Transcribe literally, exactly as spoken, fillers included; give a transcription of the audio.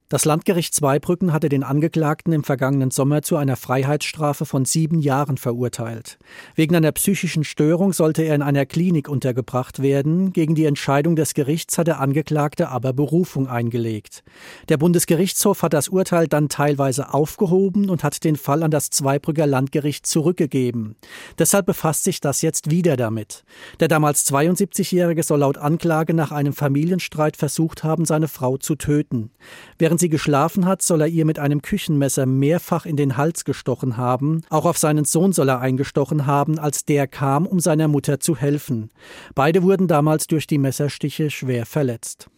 Das Landgericht Zweibrücken hatte den Angeklagten im vergangenen Sommer zu einer Freiheitsstrafe von sieben Jahren verurteilt. Wegen einer psychischen Störung sollte er in einer Klinik untergebracht werden. Gegen die Entscheidung des Gerichts hat der Angeklagte aber Berufung eingelegt. Der Bundesgerichtshof hat das Urteil dann teilweise aufgehoben und hat den Fall an das Zweibrücker Landgericht zurückgegeben. Deshalb befasst sich das jetzt wieder damit. Der damals zweiundsiebzigjährige soll laut Anklage nach einem Familienstreit versucht haben, seine Frau zu töten. Während sie geschlafen hat, soll er ihr mit einem Küchenmesser mehrfach in den Hals gestochen haben. Auch auf seinen Sohn soll er eingestochen haben, als der kam, um seiner Mutter zu helfen. Beide wurden damals durch die Messerstiche schwer verletzt.